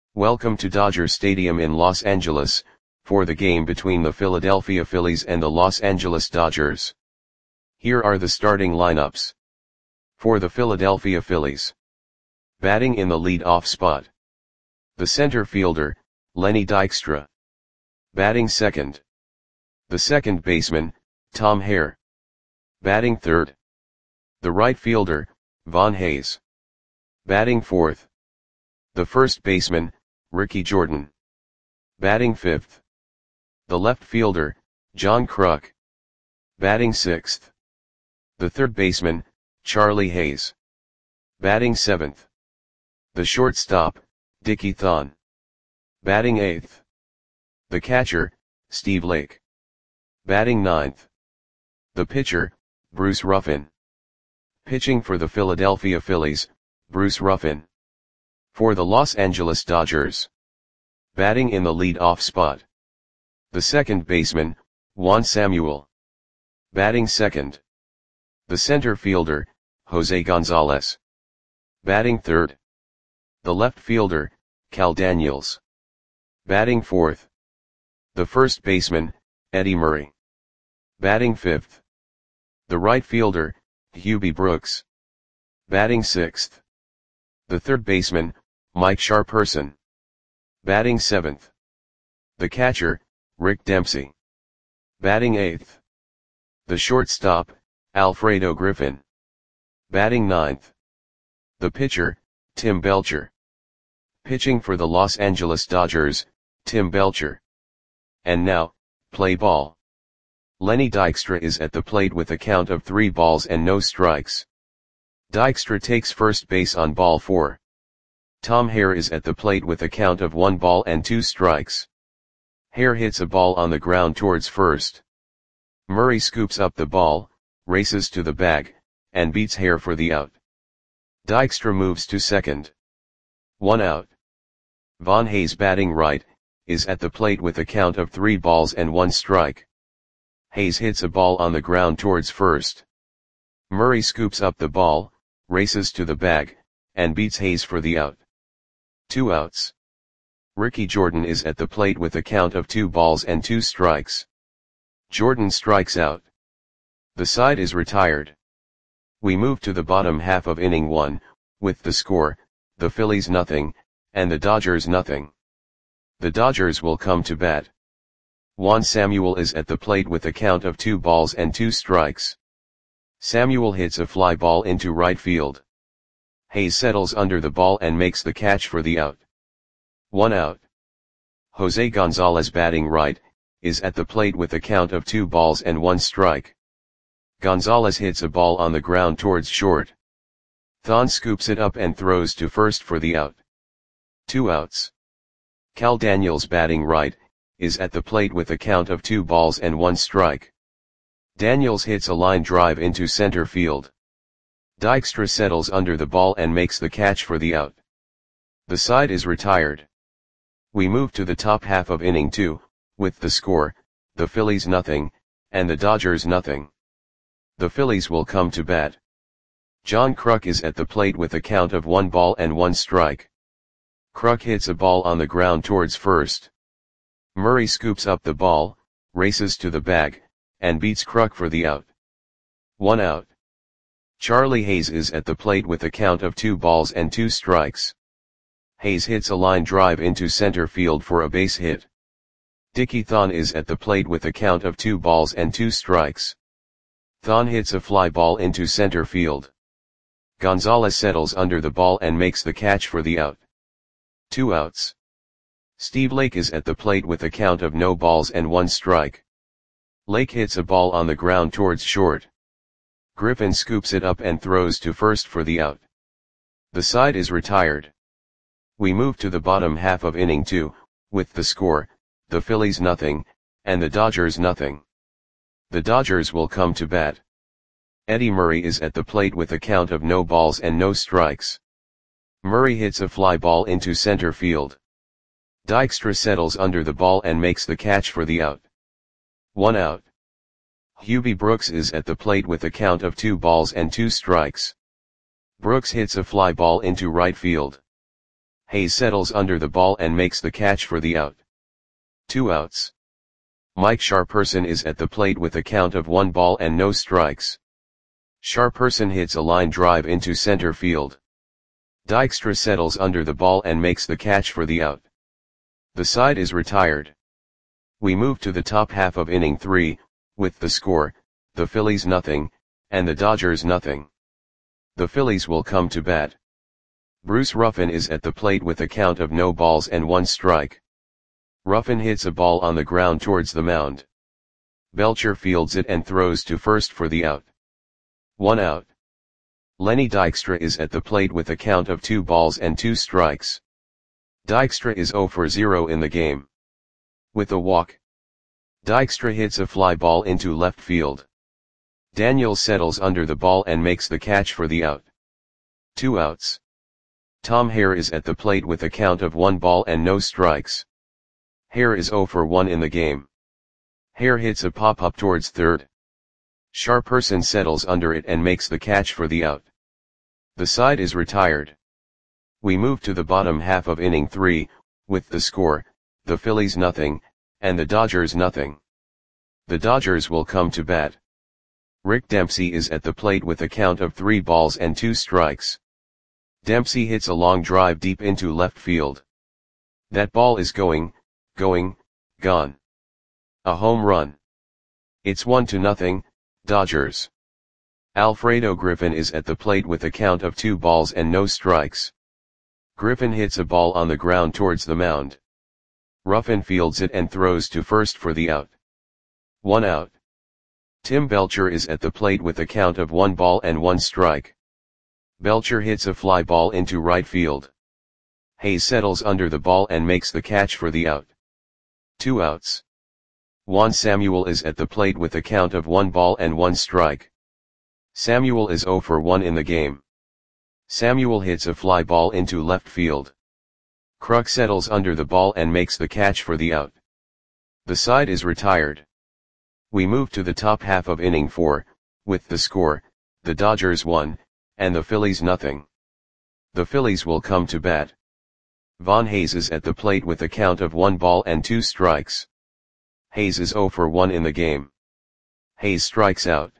Welcome to Dodger Stadium in Los Angeles, for the game between the Philadelphia Phillies and the Los Angeles Dodgers. Here are the starting lineups. For the Philadelphia Phillies. Batting in the lead-off spot. The center fielder, Lenny Dykstra. Batting second. The second baseman, Tom Hare. Batting third. The right fielder, Von Hayes. Batting fourth. The first baseman, Ricky Jordan. Batting fifth. The left fielder, John Kruk. Batting sixth. The third baseman, Charlie Hayes. Batting seventh. The shortstop, Dickie Thon. Batting eighth. The catcher, Steve Lake. Batting ninth. The pitcher, Bruce Ruffin. Pitching for the Philadelphia Phillies, Bruce Ruffin. For the Los Angeles Dodgers. Batting in the lead-off spot. The second baseman, Juan Samuel. Batting second. The center fielder, Jose Gonzalez. Batting third. The left fielder, Cal Daniels. Batting fourth. The first baseman, Eddie Murray. Batting fifth. The right fielder, Hubie Brooks. Batting sixth. The third baseman, Mike Sharperson. Batting seventh. The catcher, Rick Dempsey. Batting eighth. The shortstop, Alfredo Griffin. Batting ninth. The pitcher, Tim Belcher. Pitching for the Los Angeles Dodgers, Tim Belcher. And now, play ball. Lenny Dykstra is at the plate with a count of 3 balls and no strikes. Dykstra takes first base on ball 4. Tom Hare is at the plate with a count of 1 ball and 2 strikes. Hare hits a ball on the ground towards first. Murray scoops up the ball, races to the bag, and beats Hare for the out. Dykstra moves to second. 1 out. Von Hayes, batting right, is at the plate with a count of 3 balls and 1 strike. Hayes hits a ball on the ground towards first. Murray scoops up the ball, races to the bag, and beats Hayes for the out. 2 outs. Ricky Jordan is at the plate with a count of 2 balls and 2 strikes. Jordan strikes out. The side is retired. We move to the bottom half of inning 1, with the score, the Phillies nothing, and the Dodgers nothing. The Dodgers will come to bat. Juan Samuel is at the plate with a count of 2 balls and 2 strikes. Samuel hits a fly ball into right field. Hayes settles under the ball and makes the catch for the out. 1 out. Jose Gonzalez, batting right, is at the plate with a count of 2 balls and 1 strike. Gonzalez hits a ball on the ground towards short. Thon scoops it up and throws to first for the out. 2 outs. Cal Daniels, batting right, is at the plate with a count of 2 balls and 1 strike. Daniels hits a line drive into center field. Dykstra settles under the ball and makes the catch for the out. The side is retired. We move to the top half of inning 2, with the score, the Phillies nothing, and the Dodgers nothing. The Phillies will come to bat. John Kruk is at the plate with a count of 1 ball and 1 strike. Kruk hits a ball on the ground towards first. Murray scoops up the ball, races to the bag, and beats Kruk for the out. 1 out. Charlie Hayes is at the plate with a count of 2 balls and 2 strikes. Hayes hits a line drive into center field for a base hit. Dickie Thon is at the plate with a count of 2 balls and 2 strikes. Thon hits a fly ball into center field. Gonzalez settles under the ball and makes the catch for the out. 2 outs. Steve Lake is at the plate with a count of no balls and 1 strike. Lake hits a ball on the ground towards short. Griffin scoops it up and throws to first for the out. The side is retired. We move to the bottom half of inning 2, with the score, the Phillies nothing, and the Dodgers nothing. The Dodgers will come to bat. Eddie Murray is at the plate with a count of no balls and no strikes. Murray hits a fly ball into center field. Dykstra settles under the ball and makes the catch for the out. 1 out. Hubie Brooks is at the plate with a count of 2 balls and 2 strikes. Brooks hits a fly ball into right field. Hayes settles under the ball and makes the catch for the out. 2 outs. Mike Sharperson is at the plate with a count of 1 ball and no strikes. Sharperson hits a line drive into center field. Dykstra settles under the ball and makes the catch for the out. The side is retired. We move to the top half of inning 3, with the score, the Phillies nothing, and the Dodgers nothing. The Phillies will come to bat. Bruce Ruffin is at the plate with a count of no balls and 1 strike. Ruffin hits a ball on the ground towards the mound. Belcher fields it and throws to first for the out. 1 out. Lenny Dykstra is at the plate with a count of 2 balls and 2 strikes. Dykstra is 0 for 0 in the game. With a walk, Dykstra hits a fly ball into left field. Daniels settles under the ball and makes the catch for the out. 2 outs. Tom Hare is at the plate with a count of 1 ball and no strikes. Hare is 0 for 1 in the game. Hare hits a pop-up towards third. Sharperson settles under it and makes the catch for the out. The side is retired. We move to the bottom half of inning 3, with the score, the Phillies nothing, and the Dodgers nothing. The Dodgers will come to bat. Rick Dempsey is at the plate with a count of 3 balls and 2 strikes. Dempsey hits a long drive deep into left field. That ball is gone. A home run. It's 1-0, Dodgers. Alfredo Griffin is at the plate with a count of 2 balls and no strikes. Griffin hits a ball on the ground towards the mound. Ruffin fields it and throws to first for the out. 1 out. Tim Belcher is at the plate with a count of 1 ball and 1 strike. Belcher hits a fly ball into right field. Hayes settles under the ball and makes the catch for the out. 2 outs. Juan Samuel is at the plate with a count of 1 ball and 1 strike. Samuel is 0 for 1 in the game. Samuel hits a fly ball into left field. Kruk settles under the ball and makes the catch for the out. The side is retired. We move to the top half of inning 4, with the score, the Dodgers 1, and the Phillies nothing. The Phillies will come to bat. Von Hayes is at the plate with a count of 1 ball and 2 strikes. Hayes is 0 for 1 in the game. Hayes strikes out.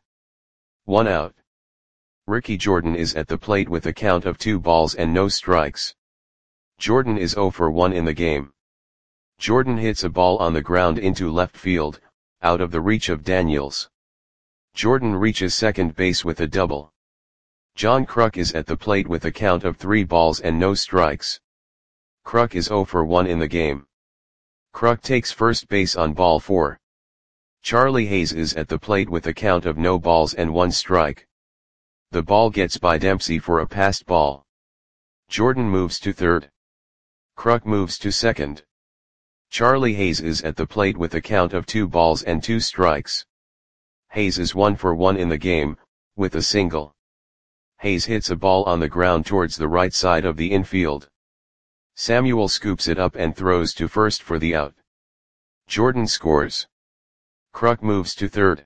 1 out. Ricky Jordan is at the plate with a count of 2 balls and no strikes. Jordan is 0 for 1 in the game. Jordan hits a ball on the ground into left field, out of the reach of Daniels. Jordan reaches second base with a double. John Kruk is at the plate with a count of 3 balls and no strikes. Kruk is 0 for 1 in the game. Kruk takes first base on ball 4. Charlie Hayes is at the plate with a count of no balls and 1 strike. The ball gets by Dempsey for a passed ball. Jordan moves to third. Kruk moves to second. Charlie Hayes is at the plate with a count of 2 balls and 2 strikes. Hayes is 1 for 1 in the game, with a single. Hayes hits a ball on the ground towards the right side of the infield. Samuel scoops it up and throws to first for the out. Jordan scores. Kruk moves to third.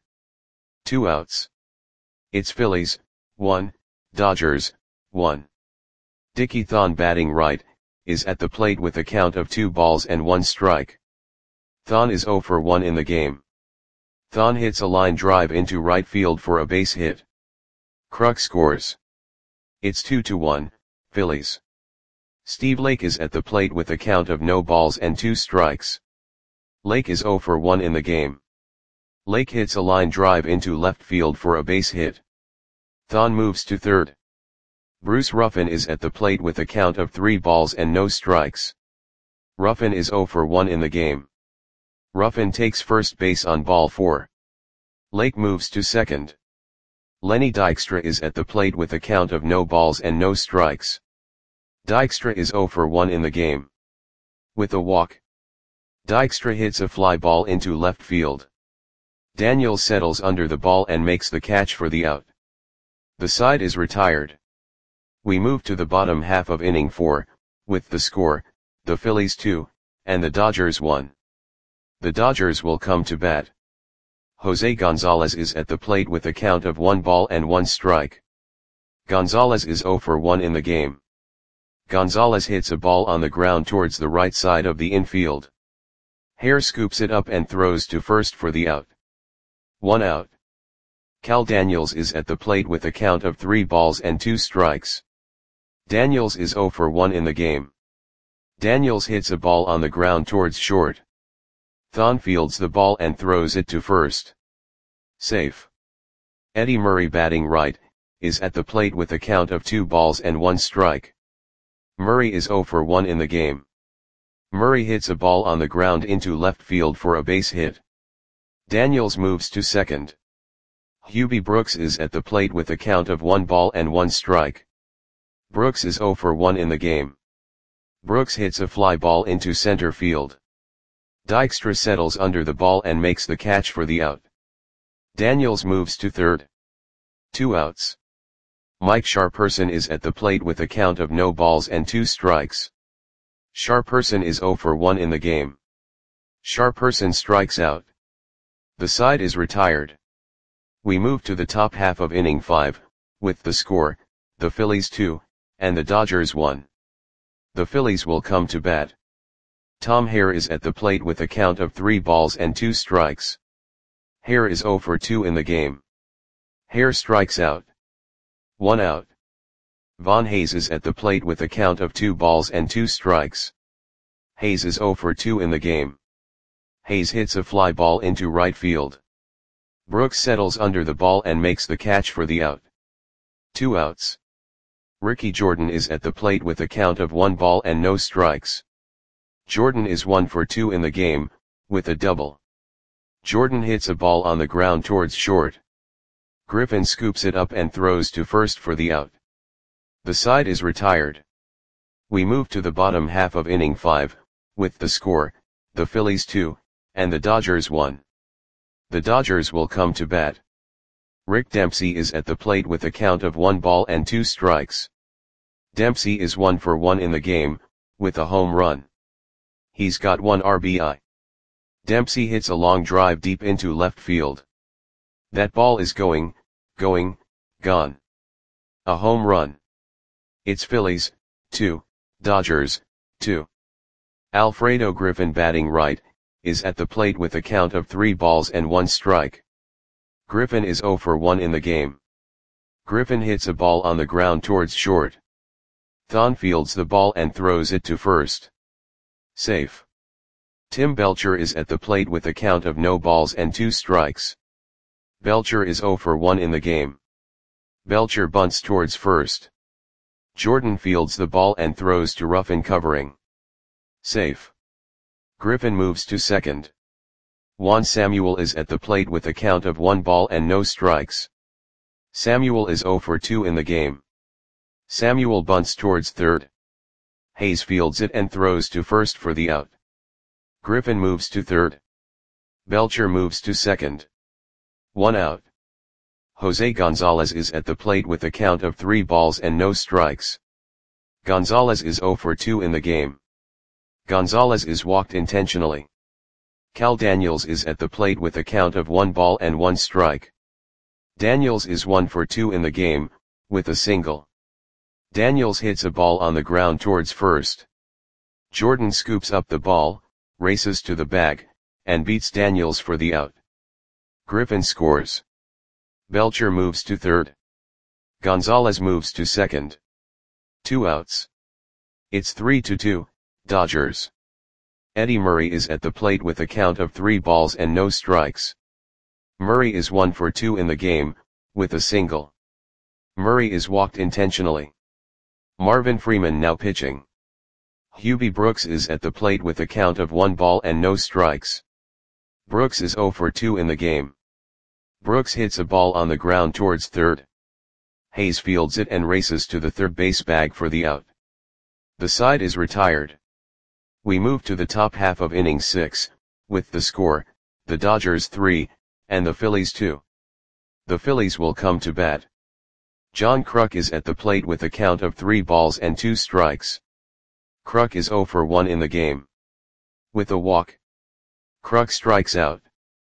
2 outs. It's Phillies, 1, Dodgers, 1. Dickie Thon batting right, is at the plate with a count of 2 balls and 1 strike. Thon is 0 for 1 in the game. Thon hits a line drive into right field for a base hit. Kruk scores. It's 2-1, Phillies. Steve Lake is at the plate with a count of no balls and 2 strikes. Lake is 0 for 1 in the game. Lake hits a line drive into left field for a base hit. Thon moves to third. Bruce Ruffin is at the plate with a count of 3 balls and no strikes. Ruffin is 0 for 1 in the game. Ruffin takes first base on ball 4. Lake moves to second. Lenny Dykstra is at the plate with a count of no balls and no strikes. Dykstra is 0 for 1 in the game. With a walk, Dykstra hits a fly ball into left field. Daniels settles under the ball and makes the catch for the out. The side is retired. We move to the bottom half of inning 4, with the score, the Phillies 2, and the Dodgers 1. The Dodgers will come to bat. Jose Gonzalez is at the plate with a count of 1 ball and 1 strike. Gonzalez is 0 for 1 in the game. Gonzalez hits a ball on the ground towards the right side of the infield. Hare scoops it up and throws to first for the out. 1 out. Cal Daniels is at the plate with a count of 3 balls and 2 strikes. Daniels is 0 for 1 in the game. Daniels hits a ball on the ground towards short. Thon fields the ball and throws it to first. Safe. Eddie Murray, batting right, is at the plate with a count of 2 balls and 1 strike. Murray is 0 for 1 in the game. Murray hits a ball on the ground into left field for a base hit. Daniels moves to second. Hubie Brooks is at the plate with a count of 1 ball and 1 strike. Brooks is 0 for 1 in the game. Brooks hits a fly ball into center field. Dykstra settles under the ball and makes the catch for the out. Daniels moves to third. 2 outs. Mike Sharperson is at the plate with a count of no balls and 2 strikes. Sharperson is 0 for 1 in the game. Sharperson strikes out. The side is retired. We move to the top half of inning 5, with the score, the Phillies 2, and the Dodgers 1. The Phillies will come to bat. Tom Hare is at the plate with a count of 3 balls and 2 strikes. Hare is 0 for 2 in the game. Hare strikes out. 1 out. Von Hayes is at the plate with a count of 2 balls and 2 strikes. Hayes is 0 for 2 in the game. Hayes hits a fly ball into right field. Brooks settles under the ball and makes the catch for the out. 2 outs. Ricky Jordan is at the plate with a count of 1 ball and no strikes. Jordan is 1 for 2 in the game, with a double. Jordan hits a ball on the ground towards short. Griffin scoops it up and throws to first for the out. The side is retired. We move to the bottom half of inning 5, with the score, the Phillies 2, and the Dodgers 1. The Dodgers will come to bat. Rick Dempsey is at the plate with a count of 1 ball and 2 strikes. Dempsey is 1 for 1 in the game, with a home run. He's got 1 RBI. Dempsey hits a long drive deep into left field. That ball is going, gone. A home run. It's Phillies, 2, Dodgers, 2. Alfredo Griffin, batting right, is at the plate with a count of 3 balls and 1 strike. Griffin is 0 for 1 in the game. Griffin hits a ball on the ground towards short. Thon fields the ball and throws it to first. Safe. Tim Belcher is at the plate with a count of no balls and 2 strikes. Belcher is 0 for 1 in the game. Belcher bunts towards first. Jordan fields the ball and throws to Ruffin covering. Safe. Griffin moves to second. Juan Samuel is at the plate with a count of 1 ball and no strikes. Samuel is 0 for 2 in the game. Samuel bunts towards third. Hayes fields it and throws to first for the out. Griffin moves to third. Belcher moves to second. 1 out. Jose Gonzalez is at the plate with a count of 3 balls and no strikes. Gonzalez is 0 for 2 in the game. Gonzalez is walked intentionally. Cal Daniels is at the plate with a count of 1 ball and 1 strike. Daniels is 1 for 2 in the game, with a single. Daniels hits a ball on the ground towards first. Jordan scoops up the ball, races to the bag, and beats Daniels for the out. Griffin scores. Belcher moves to third. Gonzalez moves to second. 2 outs. It's 3-2, Dodgers. Eddie Murray is at the plate with a count of 3 balls and no strikes. Murray is 1 for 2 in the game, with a single. Murray is walked intentionally. Marvin Freeman now pitching. Hubie Brooks is at the plate with a count of 1 ball and no strikes. Brooks is 0 for 2 in the game. Brooks hits a ball on the ground towards third. Hayes fields it and races to the third base bag for the out. The side is retired. We move to the top half of inning 6, with the score, the Dodgers 3, and the Phillies 2. The Phillies will come to bat. John Kruk is at the plate with a count of 3 balls and 2 strikes. Kruk is 0 for 1 in the game. With a walk, Kruk strikes out.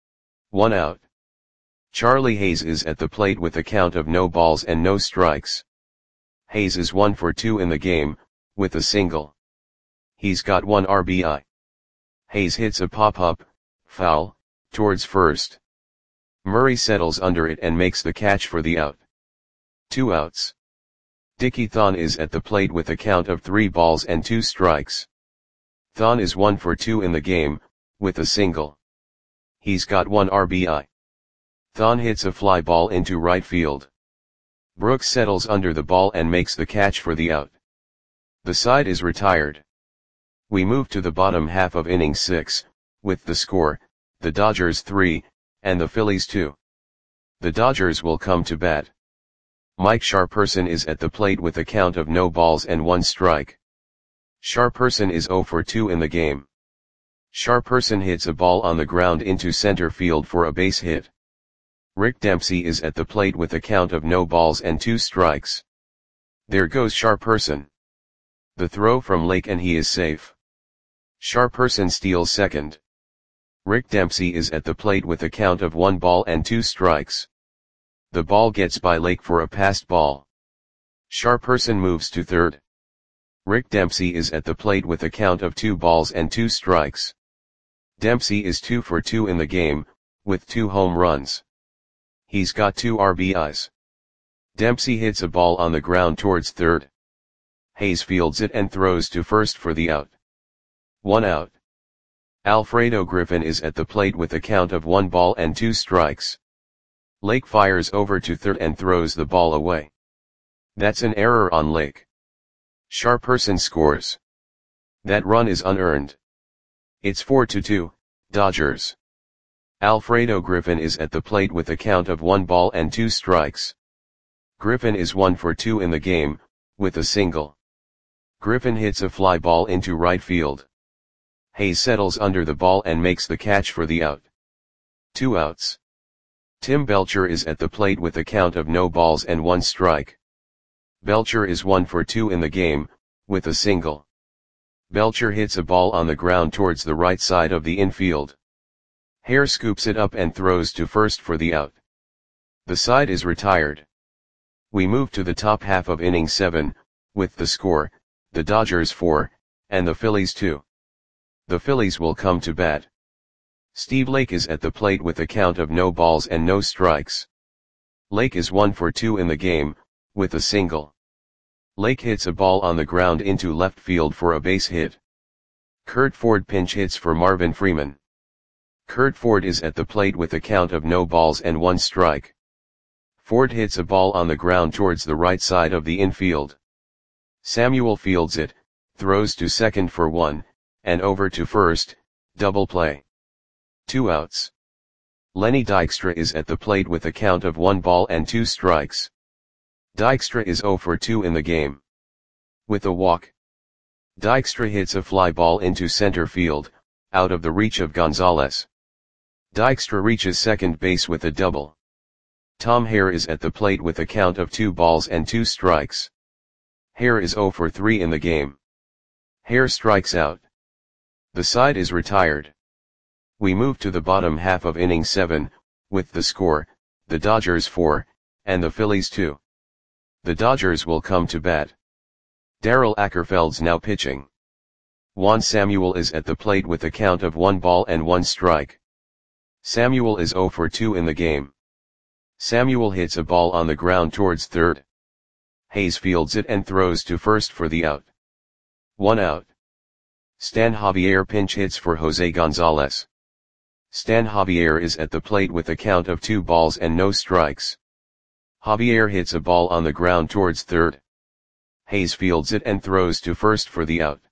1 out. Charlie Hayes is at the plate with a count of no balls and no strikes. Hayes is 1 for 2 in the game, with a single. He's got 1 RBI. Hayes hits a pop-up, foul, towards first. Murray settles under it and makes the catch for the out. 2 outs. Dickie Thon is at the plate with a count of 3 balls and 2 strikes. Thon is 1 for 2 in the game, with a single. He's got 1 RBI. Thon hits a fly ball into right field. Brooks settles under the ball and makes the catch for the out. The side is retired. We move to the bottom half of inning 6, with the score, the Dodgers 3, and the Phillies 2. The Dodgers will come to bat. Mike Sharperson is at the plate with a count of no balls and 1 strike. Sharperson is 0 for 2 in the game. Sharperson hits a ball on the ground into center field for a base hit. Rick Dempsey is at the plate with a count of no balls and 2 strikes. There goes Sharperson. The throw from Lake and he is safe. Sharperson steals second. Rick Dempsey is at the plate with a count of 1 ball and 2 strikes. The ball gets by Lake for a passed ball. Sharperson moves to third. Rick Dempsey is at the plate with a count of 2 balls and 2 strikes. Dempsey is 2 for 2 in the game, with 2 home runs. He's got 2 RBIs. Dempsey hits a ball on the ground towards third. Hayes fields it and throws to first for the out. 1 out. Alfredo Griffin is at the plate with a count of 1 ball and 2 strikes. Lake fires over to third and throws the ball away. That's an error on Lake. Sharperson scores. That run is unearned. It's 4-2, Dodgers. Alfredo Griffin is at the plate with a count of 1 ball and 2 strikes. Griffin is 1 for 2 in the game, with a single. Griffin hits a fly ball into right field. Hayes settles under the ball and makes the catch for the out. 2 outs. Tim Belcher is at the plate with a count of no balls and 1 strike. Belcher is 1 for 2 in the game, with a single. Belcher hits a ball on the ground towards the right side of the infield. Hare scoops it up and throws to first for the out. The side is retired. We move to the top half of inning 7, with the score, the Dodgers 4, and the Phillies 2. The Phillies will come to bat. Steve Lake is at the plate with a count of no balls and no strikes. Lake is 1 for 2 in the game, with a single. Lake hits a ball on the ground into left field for a base hit. Kurt Ford pinch hits for Marvin Freeman. Kurt Ford is at the plate with a count of no balls and 1 strike. Ford hits a ball on the ground towards the right side of the infield. Samuel fields it, throws to second for 1, and over to first, double play. 2 outs. Lenny Dykstra is at the plate with a count of 1 ball and 2 strikes. Dykstra is 0 for 2 in the game. With a walk. Dykstra hits a fly ball into center field, out of the reach of Gonzalez. Dykstra reaches second base with a double. Tom Hare is at the plate with a count of 2 balls and 2 strikes. Hare is 0 for 3 in the game. Hare strikes out. The side is retired. We move to the bottom half of inning 7, with the score, the Dodgers 4, and the Phillies 2. The Dodgers will come to bat. Darrell Ackerfeld's now pitching. Juan Samuel is at the plate with a count of 1 ball and 1 strike. Samuel is 0 for 2 in the game. Samuel hits a ball on the ground towards third. Hayes fields it and throws to first for the out. 1 out. Stan Javier pinch hits for Jose Gonzalez. Stan Javier is at the plate with a count of 2 balls and no strikes. Javier hits a ball on the ground towards third. Hayes fields it and throws to first for the out.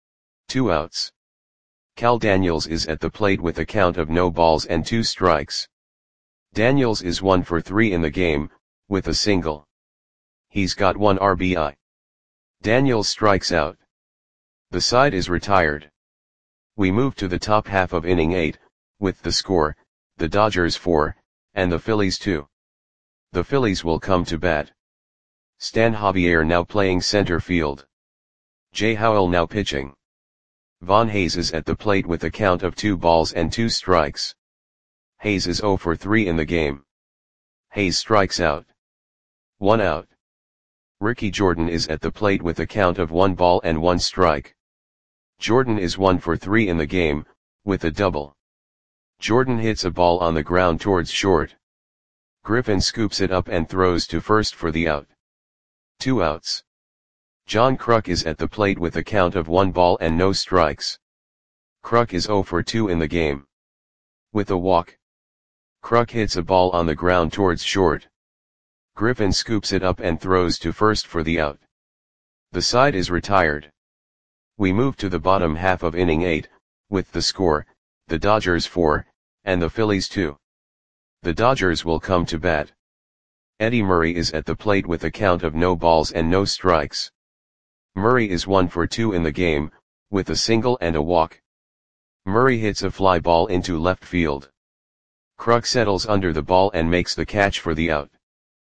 2 outs. Cal Daniels is at the plate with a count of no balls and 2 strikes. Daniels is 1 for 3 in the game, with a single. He's got 1 RBI. Daniels strikes out. The side is retired. We move to the top half of inning 8, with the score, the Dodgers 4, and the Phillies 2. The Phillies will come to bat. Stan Javier now playing center field. Jay Howell now pitching. Von Hayes is at the plate with a count of 2 balls and 2 strikes. Hayes is 0 for 3 in the game. Hayes strikes out. 1 out. Ricky Jordan is at the plate with a count of 1 ball and 1 strike. Jordan is 1 for 3 in the game, with a double. Jordan hits a ball on the ground towards short. Griffin scoops it up and throws to first for the out. 2 outs. John Kruk is at the plate with a count of 1 ball and no strikes. Kruk is 0 for 2 in the game. With a walk. Kruk hits a ball on the ground towards short. Griffin scoops it up and throws to first for the out. The side is retired. We move to the bottom half of inning 8, with the score, the Dodgers 4, and the Phillies 2. The Dodgers will come to bat. Eddie Murray is at the plate with a count of no balls and no strikes. Murray is 1 for 2 in the game, with a single and a walk. Murray hits a fly ball into left field. Kruk settles under the ball and makes the catch for the out.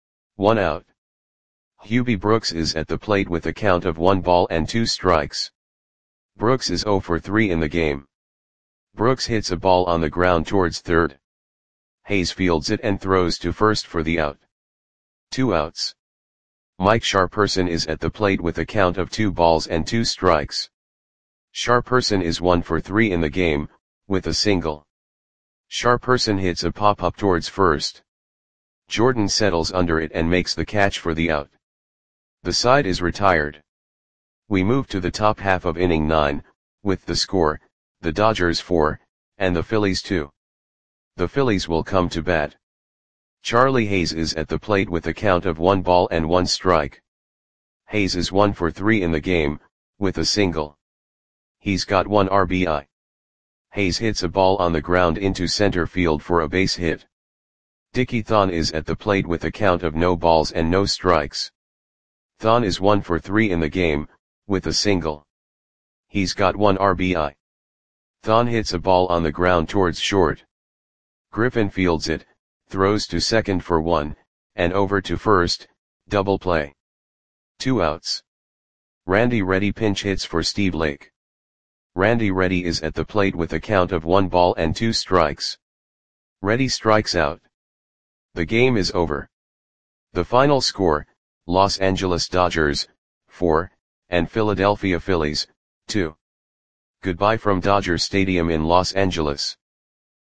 1 out. Hubie Brooks is at the plate with a count of 1 ball and 2 strikes. Brooks is 0 for 3 in the game. Brooks hits a ball on the ground towards third. Hayes fields it and throws to first for the out. 2 outs. Mike Sharperson is at the plate with a count of 2 balls and 2 strikes. Sharperson is 1 for 3 in the game, with a single. Sharperson hits a pop-up towards first. Jordan settles under it and makes the catch for the out. The side is retired. We move to the top half of inning 9, with the score, the Dodgers 4, and the Phillies 2. The Phillies will come to bat. Charlie Hayes is at the plate with a count of 1 ball and 1 strike. Hayes is 1 for 3 in the game, with a single. He's got 1 RBI. Hayes hits a ball on the ground into center field for a base hit. Dickie Thon is at the plate with a count of no balls and no strikes. Thon is 1 for 3 in the game, with a single. He's got 1 RBI. Thon hits a ball on the ground towards short. Griffin fields it, throws to second for 1, and over to first, double play. 2 outs. Randy Reddy pinch hits for Steve Lake. Randy Reddy is at the plate with a count of 1 ball and 2 strikes. Reddy strikes out. The game is over. The final score, Los Angeles Dodgers, 4, and Philadelphia Phillies, 2. Goodbye from Dodger Stadium in Los Angeles.